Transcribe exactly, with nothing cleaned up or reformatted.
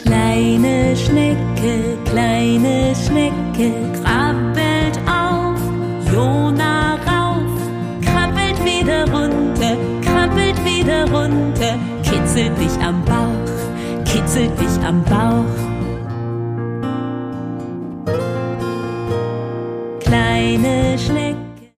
Kleine Schnecke, kleine Schnecke, krabbelt auf, Jona rauf, krabbelt wieder runter, krabbelt wieder runter, kitzelt dich am Bauch, kitzelt dich am Bauch. Kleine Schnecke,